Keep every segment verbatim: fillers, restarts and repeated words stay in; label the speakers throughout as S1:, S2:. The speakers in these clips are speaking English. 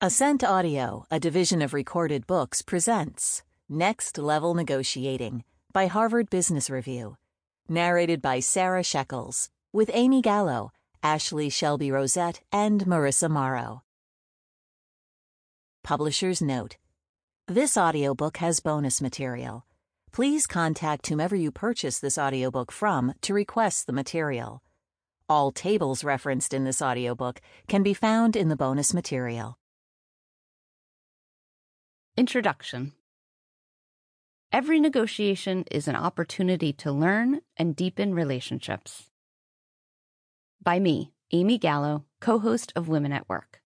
S1: Ascent Audio, a division of Recorded Books, presents Next Level Negotiating by Harvard Business Review. Narrated by Sarah Shekels, with Amy Gallo, Ashley Shelby Rosette, and Marissa Morrow. Publisher's note: this audiobook has bonus material. Please contact whomever you purchase this audiobook from to request the material. All tables referenced in this audiobook can be found in the bonus material.
S2: Introduction. Every negotiation is an opportunity to learn and deepen relationships. By me, Amy Gallo, co-host of Women at Work.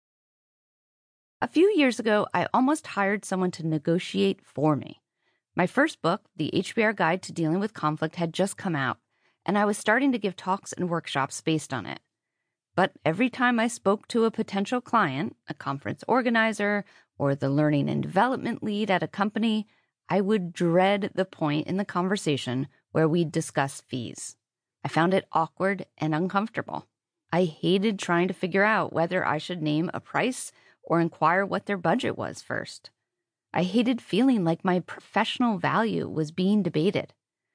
S2: A few years ago, I almost hired someone to negotiate for me. My first book, The H B R Guide to Dealing with Conflict, had just come out, and I was starting to give talks and workshops based on it. But every time I spoke to a potential client, a conference organizer, or the learning and development lead at a company, I would dread the point in the conversation where we'd discuss fees. I found it awkward and uncomfortable. I hated trying to figure out whether I should name a price or inquire what their budget was first. I hated feeling like my professional value was being debated.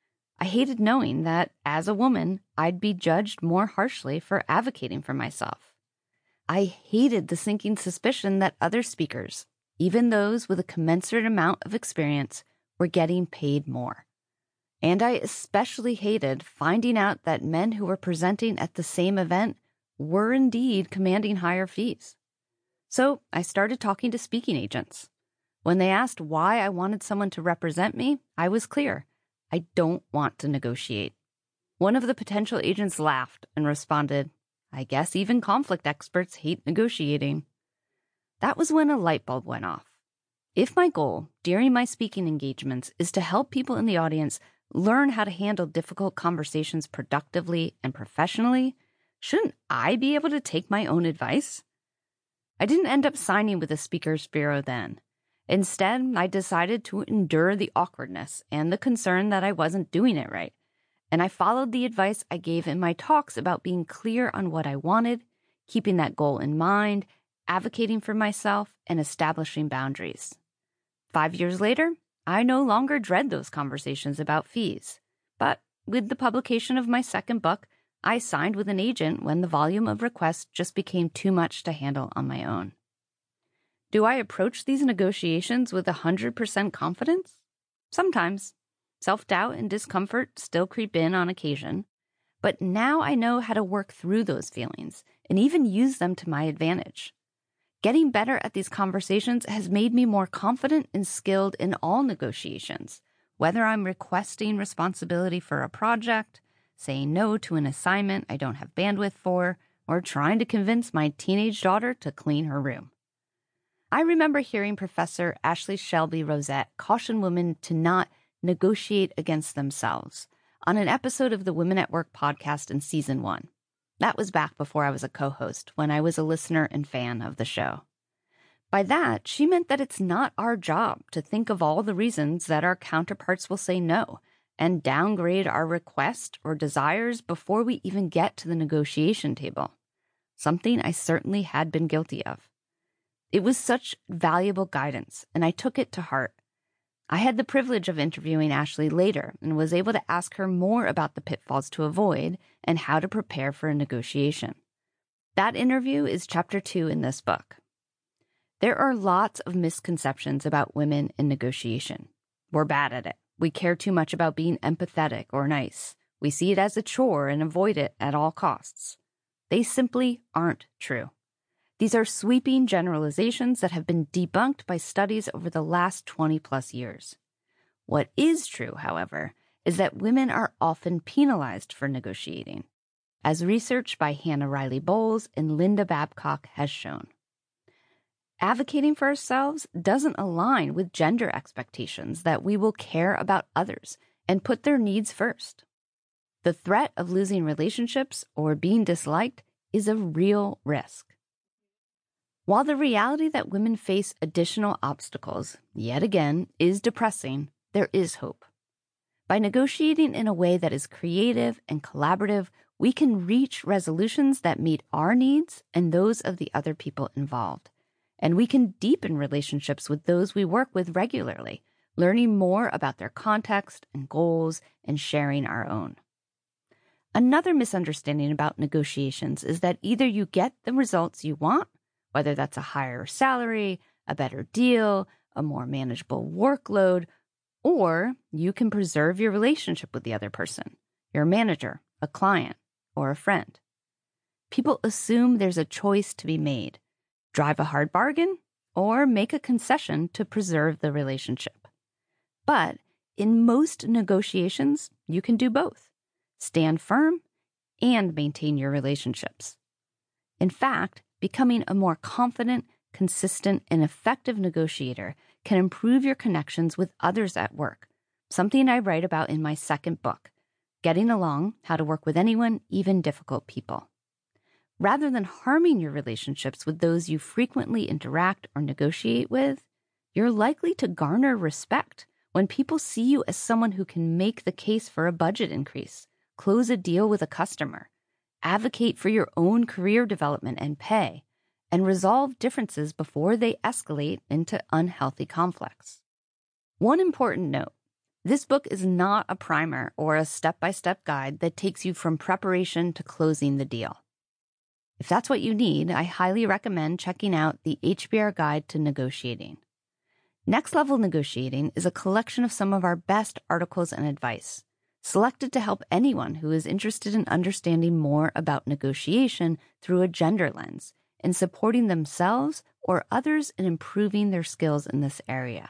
S2: I hated knowing that, as a woman, I'd be judged more harshly for advocating for myself. I hated the sinking suspicion that other speakers, even those with a commensurate amount of experience, were getting paid more. And I especially hated finding out that men who were presenting at the same event were indeed commanding higher fees. So I started talking to speaking agents. When they asked why I wanted someone to represent me, I was clear. I don't want to negotiate. One of the potential agents laughed and responded, "I guess even conflict experts hate negotiating." That was when a light bulb went off. If my goal during my speaking engagements is to help people in the audience learn how to handle difficult conversations productively and professionally, shouldn't I be able to take my own advice? I didn't end up signing with the Speakers Bureau then. Instead, I decided to endure the awkwardness and the concern that I wasn't doing it right. And I followed the advice I gave in my talks about being clear on what I wanted, keeping that goal in mind, advocating for myself, and establishing boundaries. Five years later, I no longer dread those conversations about fees. But with the publication of my second book, I signed with an agent when the volume of requests just became too much to handle on my own. Do I approach these negotiations with one hundred percent confidence? Sometimes. Self-doubt and discomfort still creep in on occasion. But now I know how to work through those feelings and even use them to my advantage. Getting better at these conversations has made me more confident and skilled in all negotiations, whether I'm requesting responsibility for a project, saying no to an assignment I don't have bandwidth for, or trying to convince my teenage daughter to clean her room. I remember hearing Professor Ashley Shelby Rosette caution women to not negotiate against themselves on an episode of the Women at Work podcast in season one. That was back before I was a co-host, when I was a listener and fan of the show. By that, she meant that it's not our job to think of all the reasons that our counterparts will say no and downgrade our request or desires before we even get to the negotiation table, something I certainly had been guilty of. It was such valuable guidance, and I took it to heart. I had the privilege of interviewing Ashley later and was able to ask her more about the pitfalls to avoid and how to prepare for a negotiation. That interview is chapter two in this book. There are lots of misconceptions about women in negotiation. We're bad at it. We care too much about being empathetic or nice. We see it as a chore and avoid it at all costs. They simply aren't true. These are sweeping generalizations that have been debunked by studies over the last twenty plus years. What is true, however, is that women are often penalized for negotiating, as research by Hannah Riley Bowles and Linda Babcock has shown. Advocating for ourselves doesn't align with gender expectations that we will care about others and put their needs first. The threat of losing relationships or being disliked is a real risk. While the reality that women face additional obstacles, yet again, is depressing, there is hope. By negotiating in a way that is creative and collaborative, we can reach resolutions that meet our needs and those of the other people involved. And we can deepen relationships with those we work with regularly, learning more about their context and goals and sharing our own. Another misunderstanding about negotiations is that either you get the results you want, whether that's a higher salary, a better deal, a more manageable workload, or you can preserve your relationship with the other person, your manager, a client, or a friend. People assume there's a choice to be made: drive a hard bargain or make a concession to preserve the relationship. But in most negotiations, you can do both: stand firm and maintain your relationships. In fact, becoming a more confident, consistent, and effective negotiator can improve your connections with others at work, something I write about in my second book, Getting Along: How to Work with Anyone, Even Difficult People. Rather than harming your relationships with those you frequently interact or negotiate with, you're likely to garner respect when people see you as someone who can make the case for a budget increase, close a deal with a customer, advocate for your own career development and pay, and resolve differences before they escalate into unhealthy conflicts. One important note: this book is not a primer or a step-by-step guide that takes you from preparation to closing the deal. If that's what you need, I highly recommend checking out the H B R Guide to Negotiating. Next Level Negotiating is a collection of some of our best articles and advice, selected to help anyone who is interested in understanding more about negotiation through a gender lens and supporting themselves or others in improving their skills in this area.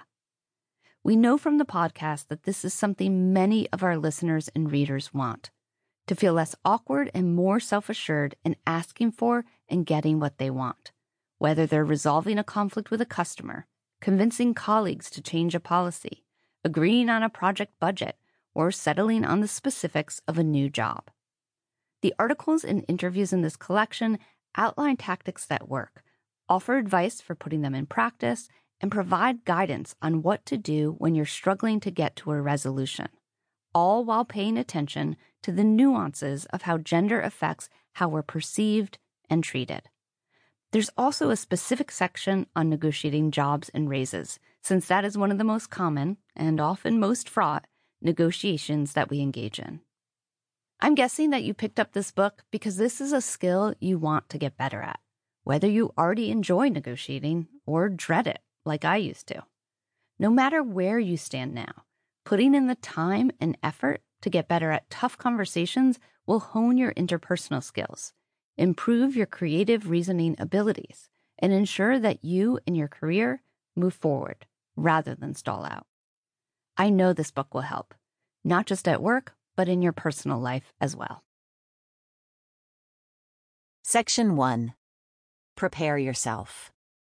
S2: We know from the podcast that this is something many of our listeners and readers want: to feel less awkward and more self-assured in asking for and getting what they want, whether they're resolving a conflict with a customer, convincing colleagues to change a policy, agreeing on a project budget, or settling on the specifics of a new job. The articles and interviews in this collection outline tactics that work, offer advice for putting them in practice, and provide guidance on what to do when you're struggling to get to a resolution, all while paying attention to the nuances of how gender affects how we're perceived and treated. There's also a specific section on negotiating jobs and raises, since that is one of the most common, and often most fraught, negotiations that we engage in. I'm guessing that you picked up this book because this is a skill you want to get better at, whether you already enjoy negotiating or dread it like I used to. No matter where you stand now, putting in the time and effort to get better at tough conversations will hone your interpersonal skills, improve your creative reasoning abilities, and ensure that you and your career move forward rather than stall out. I know this book will help, not just at work, but in your personal life as well.
S1: Section one. Prepare yourself.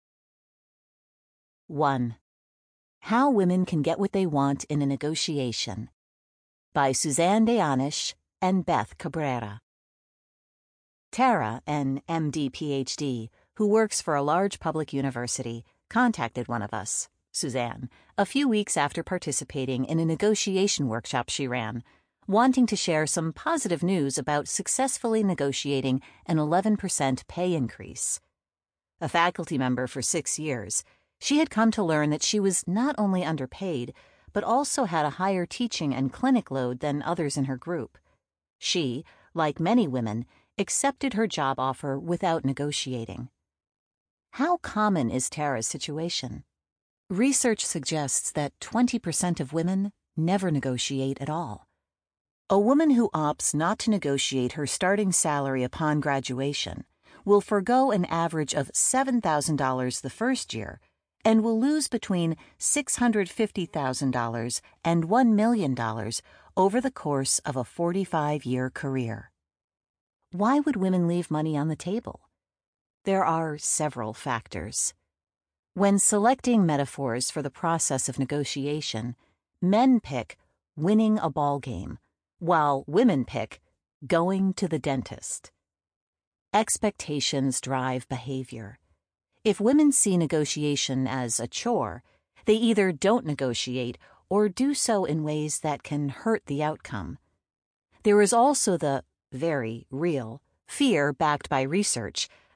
S1: one. How Women Can Get What They Want in a Negotiation, by Suzanne Dayanish and Beth Cabrera. Tara, an M D P H D, who works for a large public university, contacted one of us, Suzanne, a few weeks after participating in a negotiation workshop she ran, wanting to share some positive news about successfully negotiating an eleven percent pay increase. A faculty member for six years, she had come to learn that she was not only underpaid, but also had a higher teaching and clinic load than others in her group. She, like many women, accepted her job offer without negotiating. How common is Tara's situation? Research suggests that twenty percent of women never negotiate at all. A woman who opts not to negotiate her starting salary upon graduation will forgo an average of seven thousand dollars the first year and will lose between six hundred fifty thousand dollars and one million dollars over the course of a forty-five-year career. Why would women leave money on the table? There are several factors. When selecting metaphors for the process of negotiation, men pick winning a ball game, while women pick going to the dentist. Expectations drive behavior. If women see negotiation as a chore, they either don't negotiate or do so in ways that can hurt the outcome. There is also the very real fear backed by research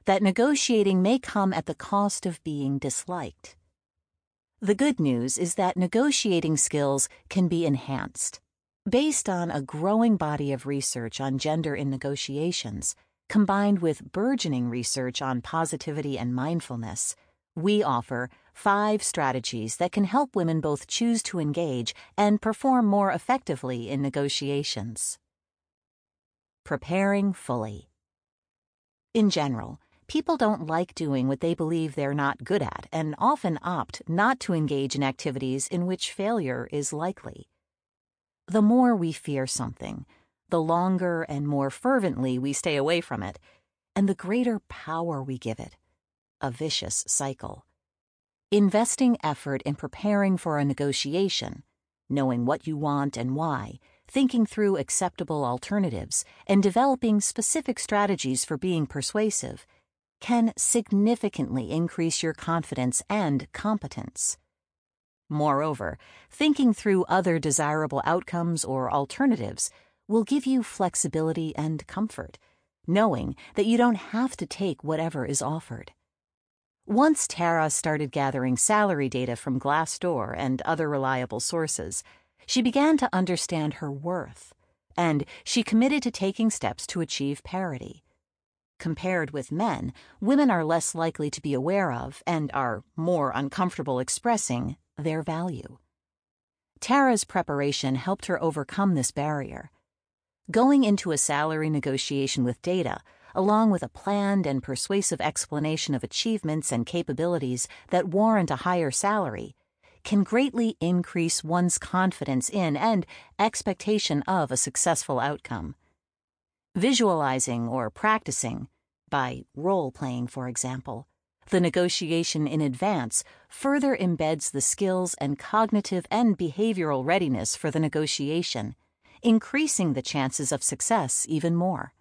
S1: that negotiating may come at the cost of being disliked. The good news is that negotiating skills can be enhanced. Based on a growing body of research on gender in negotiations, combined with burgeoning research on positivity and mindfulness, we offer five strategies that can help women both choose to engage and perform more effectively in negotiations. Preparing fully. In general, people don't like doing what they believe they're not good at and often opt not to engage in activities in which failure is likely. The more we fear something, the longer and more fervently we stay away from it, and the greater power we give it. A vicious cycle. Investing effort in preparing for a negotiation, knowing what you want and why, thinking through acceptable alternatives, and developing specific strategies for being persuasive, can significantly increase your confidence and competence. Moreover, thinking through other desirable outcomes or alternatives will give you flexibility and comfort, knowing that you don't have to take whatever is offered. Once Tara started gathering salary data from Glassdoor and other reliable sources, she began to understand her worth, and she committed to taking steps to achieve parity. Compared with men, women are less likely to be aware of, and are more uncomfortable expressing, their value. Tara's preparation helped her overcome this barrier. Going into a salary negotiation with data, along with a planned and persuasive explanation of achievements and capabilities that warrant a higher salary, can greatly increase one's confidence in and expectation of a successful outcome. Visualizing or practicing, by role-playing for example, the negotiation in advance further embeds the skills and cognitive and behavioral readiness for the negotiation, increasing the chances of success even more.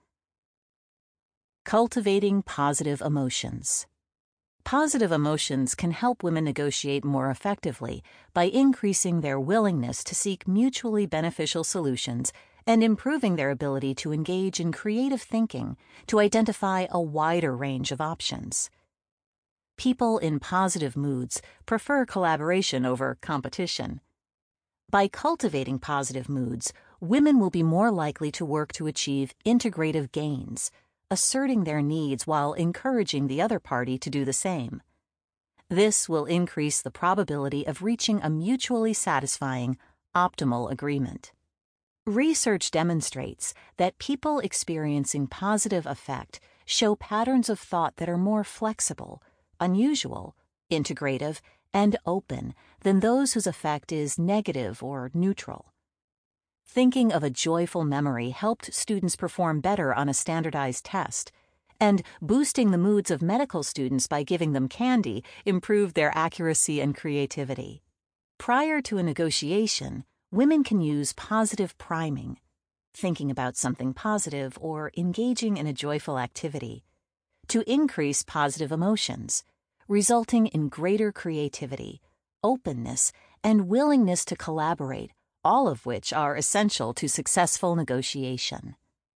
S1: Cultivating positive emotions. Positive emotions can help women negotiate more effectively by increasing their willingness to seek mutually beneficial solutions and improving their ability to engage in creative thinking to identify a wider range of options. People in positive moods prefer collaboration over competition. By cultivating positive moods, women will be more likely to work to achieve integrative gains, asserting their needs while encouraging the other party to do the same. This will increase the probability of reaching a mutually satisfying, optimal agreement. Research demonstrates that people experiencing positive affect show patterns of thought that are more flexible, unusual, integrative, and open than those whose affect is negative or neutral. Thinking of a joyful memory helped students perform better on a standardized test, and boosting the moods of medical students by giving them candy improved their accuracy and creativity. Prior to a negotiation, women can use positive priming, thinking about something positive or engaging in a joyful activity, to increase positive emotions, resulting in greater creativity, openness, and willingness to collaborate, all of which are essential to successful negotiation.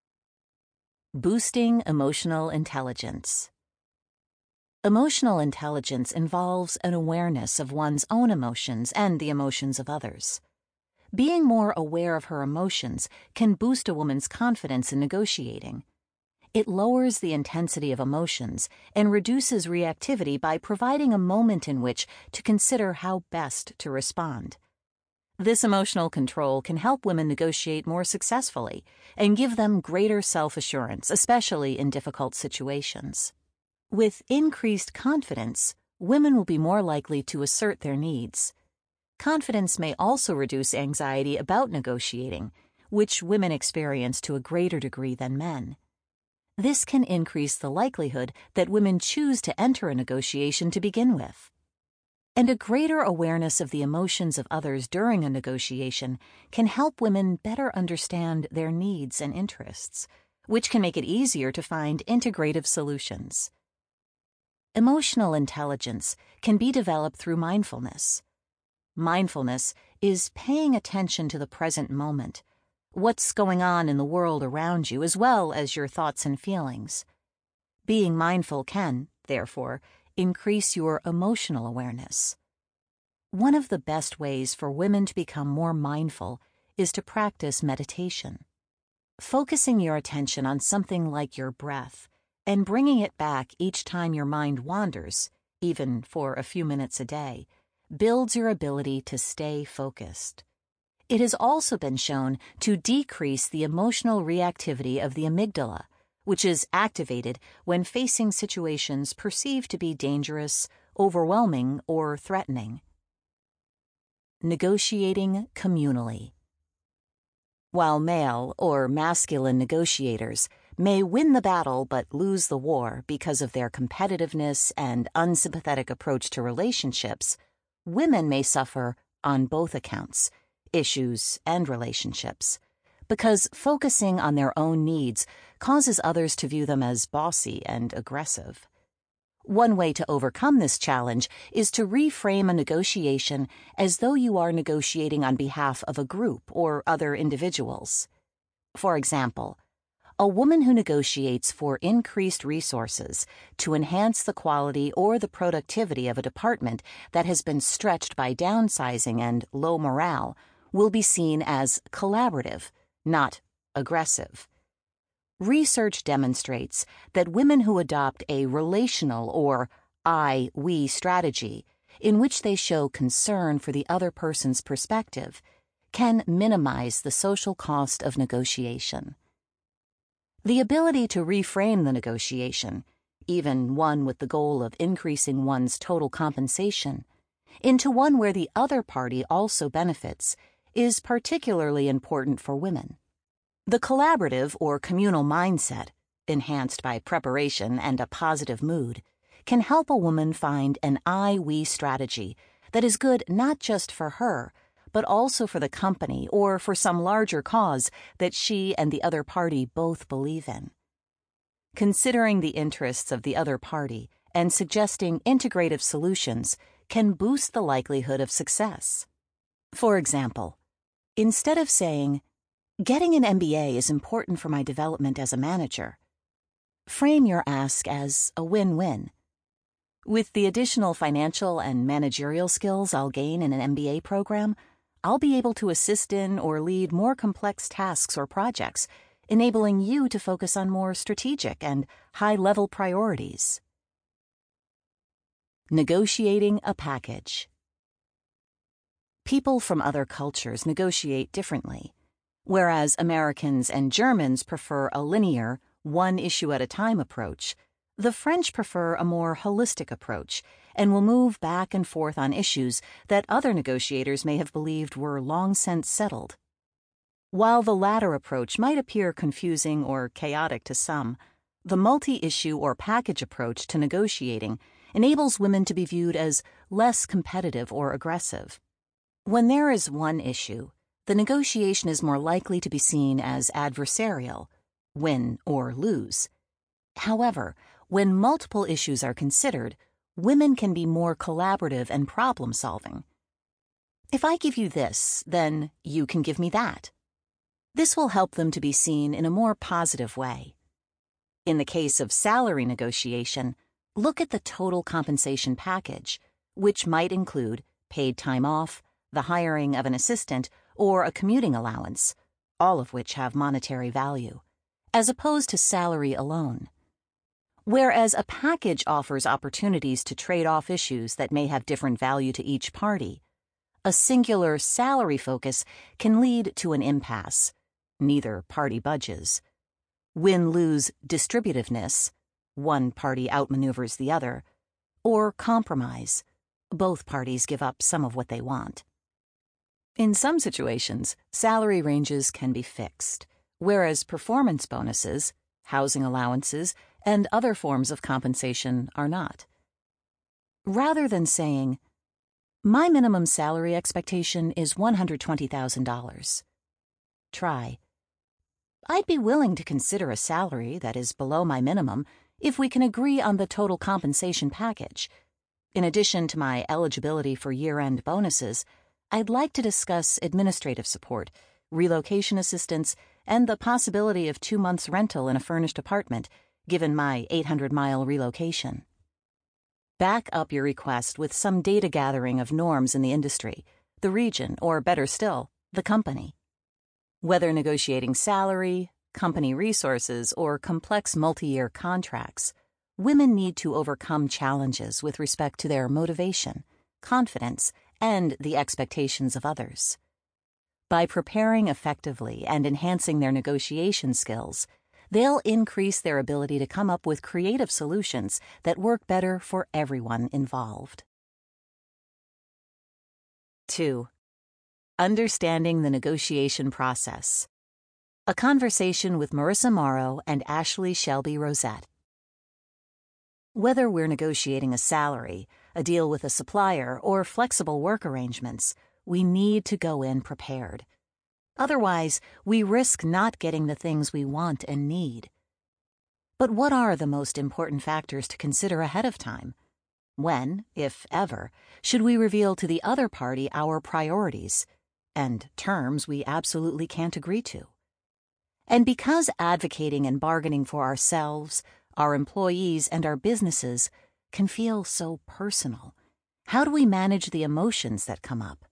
S1: Boosting emotional intelligence. Emotional intelligence involves an awareness of one's own emotions and the emotions of others. Being more aware of her emotions can boost a woman's confidence in negotiating. It lowers the intensity of emotions and reduces reactivity by providing a moment in which to consider how best to respond. This emotional control can help women negotiate more successfully and give them greater self-assurance, especially in difficult situations. With increased confidence, women will be more likely to assert their needs. Confidence may also reduce anxiety about negotiating, which women experience to a greater degree than men. This can increase the likelihood that women choose to enter a negotiation to begin with. And a greater awareness of the emotions of others during a negotiation can help women better understand their needs and interests, which can make it easier to find integrative solutions. Emotional intelligence can be developed through mindfulness. Mindfulness is paying attention to the present moment, what's going on in the world around you, as well as your thoughts and feelings. Being mindful can, therefore, increase your emotional awareness. One of the best ways for women to become more mindful is to practice meditation. Focusing your attention on something like your breath and bringing it back each time your mind wanders, even for a few minutes a day, builds your ability to stay focused. It has also been shown to decrease the emotional reactivity of the amygdala, which is activated when facing situations perceived to be dangerous, overwhelming, or threatening. Negotiating communally. While male or masculine negotiators may win the battle but lose the war because of their competitiveness and unsympathetic approach to relationships, women may suffer on both accounts, issues and relationships, because focusing on their own needs causes others to view them as bossy and aggressive. One way to overcome this challenge is to reframe a negotiation as though you are negotiating on behalf of a group or other individuals. For example, a woman who negotiates for increased resources to enhance the quality or the productivity of a department that has been stretched by downsizing and low morale will be seen as collaborative, not aggressive. Research demonstrates that women who adopt a relational or I-we strategy, in which they show concern for the other person's perspective, can minimize the social cost of negotiation. The ability to reframe the negotiation, even one with the goal of increasing one's total compensation, into one where the other party also benefits, is particularly important for women. The collaborative or communal mindset, enhanced by preparation and a positive mood, can help a woman find an I-we strategy that is good not just for her, but also for the company or for some larger cause that she and the other party both believe in. Considering the interests of the other party and suggesting integrative solutions can boost the likelihood of success. For example, instead of saying, "Getting an M B A is important for my development as a manager," frame your ask as a win-win. With the additional financial and managerial skills I'll gain in an M B A program, I'll be able to assist in or lead more complex tasks or projects, enabling you to focus on more strategic and high-level priorities. Negotiating a package. People from other cultures negotiate differently. Whereas Americans and Germans prefer a linear, one-issue-at-a-time approach, the French prefer a more holistic approach and will move back and forth on issues that other negotiators may have believed were long since settled. While the latter approach might appear confusing or chaotic to some, the multi-issue or package approach to negotiating enables women to be viewed as less competitive or aggressive. When there is one issue, the negotiation is more likely to be seen as adversarial, win or lose. However, when multiple issues are considered, women can be more collaborative and problem-solving. If I give you this, then you can give me that. This will help them to be seen in a more positive way. In the case of salary negotiation, look at the total compensation package, which might include paid time off, the hiring of an assistant, or a commuting allowance, all of which have monetary value, as opposed to salary alone. Whereas a package offers opportunities to trade off issues that may have different value to each party, a singular salary focus can lead to an impasse. Neither party budges. Win-lose distributiveness, one party outmaneuvers the other, or compromise, both parties give up some of what they want. In some situations, salary ranges can be fixed, whereas performance bonuses, housing allowances, and other forms of compensation are not. Rather than saying, "My minimum salary expectation is one hundred twenty thousand dollars, try, "I'd be willing to consider a salary that is below my minimum if we can agree on the total compensation package. In addition to my eligibility for year-end bonuses, I'd like to discuss administrative support, relocation assistance, and the possibility of two months' rental in a furnished apartment given my eight hundred mile relocation. Back up your request with some data gathering of norms in the industry, the region, or better still, the company. Whether negotiating salary, company resources, or complex multi-year contracts, women need to overcome challenges with respect to their motivation, confidence, and the expectations of others. By preparing effectively and enhancing their negotiation skills, they'll increase their ability to come up with creative solutions that work better for everyone involved. two. Understanding the negotiation process. A conversation with Marissa Morrow and Ashley Shelby Rosette. Whether we're negotiating a salary, a deal with a supplier, or flexible work arrangements, we need to go in prepared. Otherwise, we risk not getting the things we want and need. But what are the most important factors to consider ahead of time? When, if ever, should we reveal to the other party our priorities and terms we absolutely can't agree to? And because advocating and bargaining for ourselves, our employees, and our businesses can feel so personal, how do we manage the emotions that come up?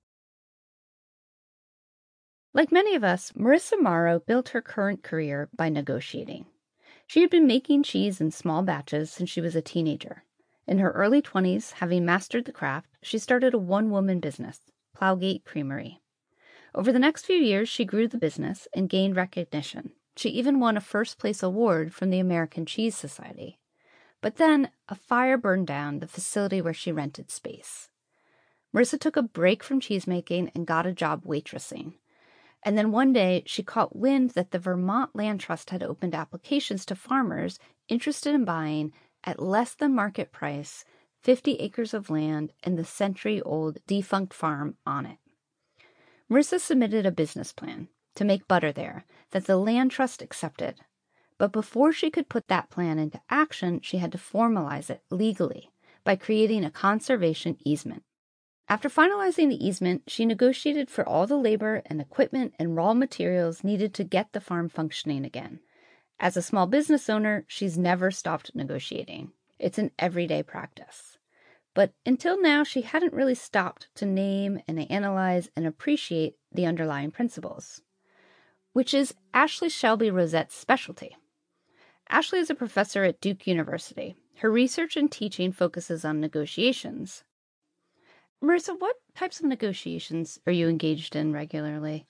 S2: Like many of us, Marissa Morrow built her current career by negotiating. She had been making cheese in small batches since she was a teenager. In her early twenties, having mastered the craft, she started a one-woman business, Plowgate Creamery. Over the next few years, she grew the business and gained recognition. She even won a first-place award from the American Cheese Society. But then, a fire burned down the facility where she rented space. Marissa took a break from cheesemaking and got a job waitressing. And then one day, she caught wind that the Vermont Land Trust had opened applications to farmers interested in buying, at less than market price, fifty acres of land and the century-old defunct farm on it. Marissa submitted a business plan to make butter there that the Land Trust accepted. But before she could put that plan into action, she had to formalize it legally by creating a conservation easement. After finalizing the easement, she negotiated for all the labor and equipment and raw materials needed to get the farm functioning again. As a small business owner, she's never stopped negotiating. It's an everyday practice. But until now, she hadn't really stopped to name and analyze and appreciate the underlying principles, which is Ashley Shelby Rosette's specialty. Ashley is a professor at Duke University. Her research and teaching focuses on negotiations. Marissa, what types of negotiations are you engaged in regularly?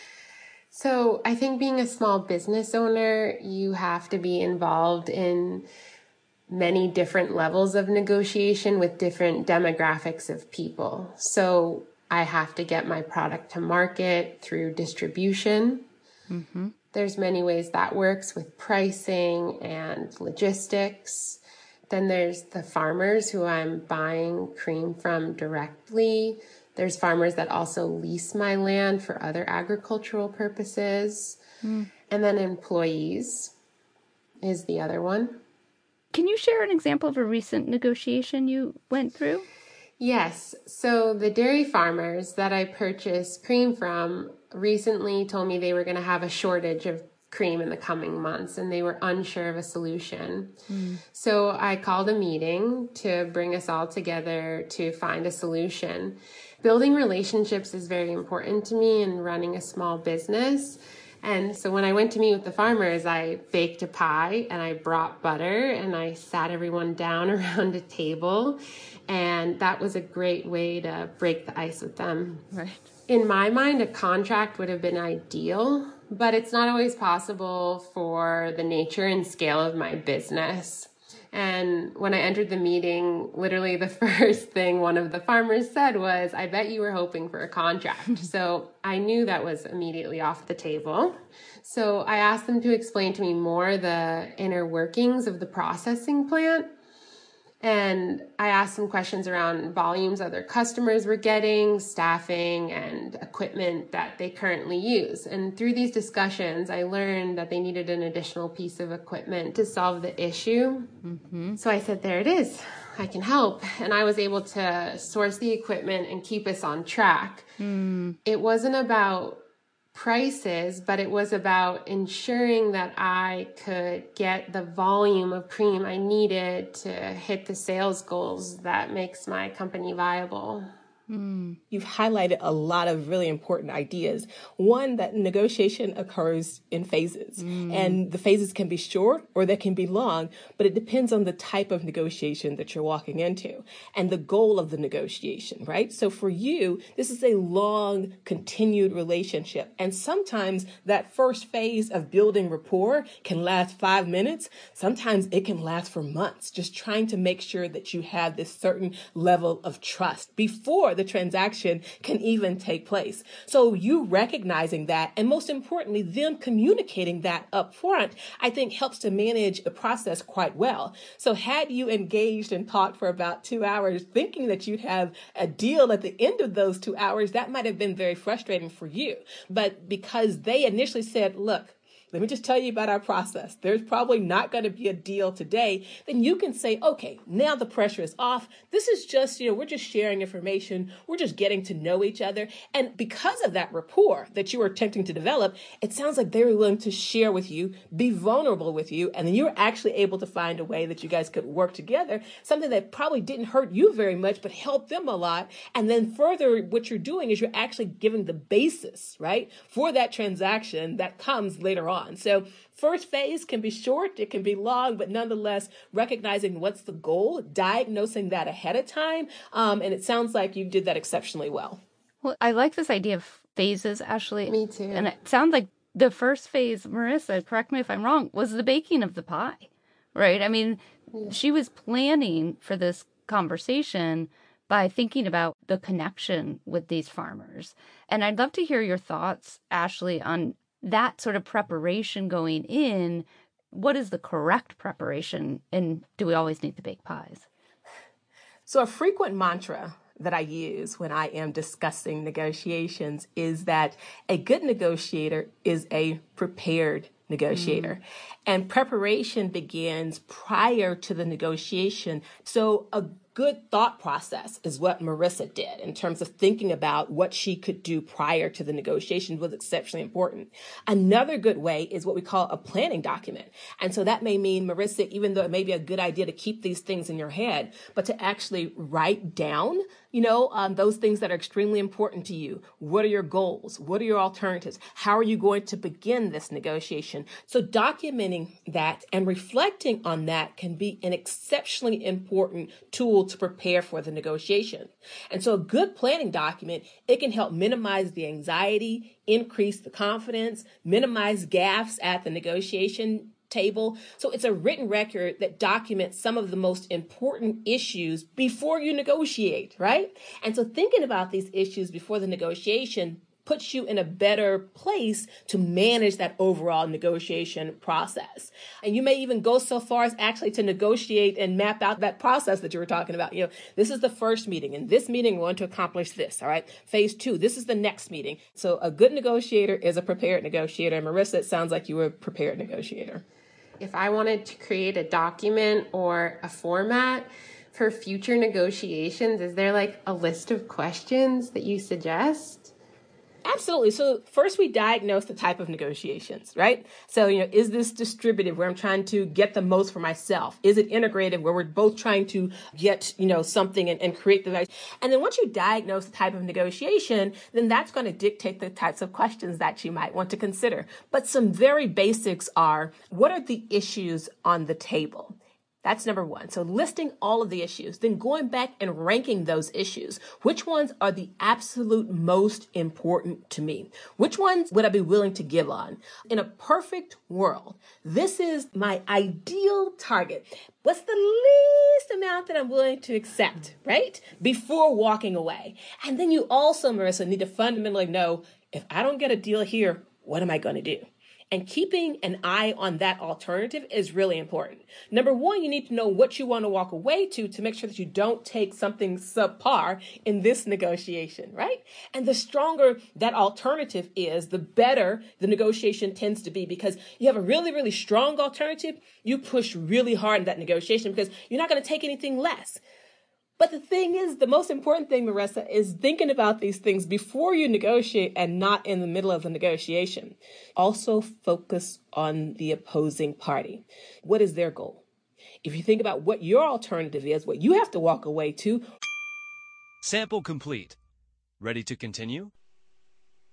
S3: So I think being a small business owner, you have to be involved in many different levels of negotiation with different demographics of people. So I have to get my product to market through distribution. Mm-hmm. There's many ways that works with pricing and logistics. Then there's the farmers who I'm buying cream from directly. There's farmers that also lease my land for other agricultural purposes. Mm. And then employees is the other one.
S2: Can you share an example of a recent negotiation you went through?
S3: Yes. So the dairy farmers that I purchased cream from recently told me they were going to have a shortage of cream in the coming months, and they were unsure of a solution. Mm. So I called a meeting to bring us all together to find a solution. Building relationships is very important to me in running a small business. And so when I went to meet with the farmers, I baked a pie and I brought butter and I sat everyone down around a table. And that was a great way to break the ice with them.
S2: Right.
S3: In my mind, a contract would have been ideal, but it's not always possible for the nature and scale of my business. And when I entered the meeting, literally the first thing one of the farmers said was, "I bet you were hoping for a contract." So I knew that was immediately off the table. So I asked them to explain to me more the inner workings of the processing plant. And I asked some questions around volumes other customers were getting, staffing, and equipment that they currently use. And through these discussions, I learned that they needed an additional piece of equipment to solve the issue. Mm-hmm. So I said, there it is. I can help. And I was able to source the equipment and keep us on track. Mm. It wasn't about prices, but it was about ensuring that I could get the volume of cream I needed to hit the sales goals that makes my company viable.
S4: Mm. You've highlighted a lot of really important ideas. One, that negotiation occurs in phases, mm. and the phases can be short or they can be long, but it depends on the type of negotiation that you're walking into and the goal of the negotiation, right? So for you, this is a long, continued relationship. And sometimes that first phase of building rapport can last five minutes. Sometimes it can last for months, just trying to make sure that you have this certain level of trust before the transaction can even take place. So you recognizing that, and most importantly, them communicating that up front, I think helps to manage the process quite well. So had you engaged and talked for about two hours thinking that you'd have a deal at the end of those two hours, that might have been very frustrating for you. But because they initially said, look, let me just tell you about our process. There's probably not going to be a deal today. Then you can say, okay, now the pressure is off. This is just, you know, we're just sharing information. We're just getting to know each other. And because of that rapport that you were attempting to develop, it sounds like they were willing to share with you, be vulnerable with you. And then you were actually able to find a way that you guys could work together, something that probably didn't hurt you very much, but helped them a lot. And then further, what you're doing is you're actually giving the basis, right, for that transaction that comes later on. So first phase can be short, it can be long, but nonetheless, recognizing what's the goal, diagnosing that ahead of time. Um, and it sounds like you did that exceptionally well.
S2: Well, I like this idea of phases, Ashley.
S3: Me too.
S2: And it sounds like the first phase, Marissa, correct me if I'm wrong, was the baking of the pie, right? I mean, yeah. She was planning for this conversation by thinking about the connection with these farmers. And I'd love to hear your thoughts, Ashley, on that sort of preparation going in. What is the correct preparation? And do we always need to bake pies?
S4: So a frequent mantra that I use when I am discussing negotiations is that a good negotiator is a prepared negotiator. Mm. And preparation begins prior to the negotiation. So a good thought process is what Marissa did in terms of thinking about what she could do prior to the negotiation was exceptionally important. Another good way is what we call a planning document. And so that may mean, Marissa, even though it may be a good idea to keep these things in your head, but to actually write down, you know, um, those things that are extremely important to you. What are your goals? What are your alternatives? How are you going to begin this negotiation? So documenting that and reflecting on that can be an exceptionally important tool to prepare for the negotiation. And so a good planning document, it can help minimize the anxiety, increase the confidence, minimize gaffes at the negotiation table. So it's a written record that documents some of the most important issues before you negotiate, right? And so thinking about these issues before the negotiation puts you in a better place to manage that overall negotiation process. And you may even go so far as actually to negotiate and map out that process that you were talking about. You know, this is the first meeting. In this meeting, we want to accomplish this, all right? Phase two, this is the next meeting. So a good negotiator is a prepared negotiator. And Marissa, it sounds like you were a prepared negotiator.
S3: If I wanted to create a document or a format for future negotiations, is there like a list of questions that you suggest?
S4: Absolutely. So first we diagnose the type of negotiations, right? So, you know, is this distributive where I'm trying to get the most for myself? Is it integrative where we're both trying to get, you know, something and, and create the value? And then once you diagnose the type of negotiation, then that's going to dictate the types of questions that you might want to consider. But some very basics are, what are the issues on the table? That's number one. So listing all of the issues, then going back and ranking those issues. Which ones are the absolute most important to me? Which ones would I be willing to give on? In a perfect world, this is my ideal target. What's the least amount that I'm willing to accept, right? Before walking away. And then you also, Marissa, need to fundamentally know, if I don't get a deal here, what am I going to do? And keeping an eye on that alternative is really important. Number one, you need to know what you want to walk away to to make sure that you don't take something subpar in this negotiation, right? And the stronger that alternative is, the better the negotiation tends to be, because you have a really, really strong alternative. You push really hard in that negotiation because you're not going to take anything less. But the thing is, the most important thing, Marissa, is thinking about these things before you negotiate and not in the middle of the negotiation. Also focus on the opposing party. What is their goal? If you think about what your alternative is, what you have to walk away to.
S5: Sample complete. Ready to continue?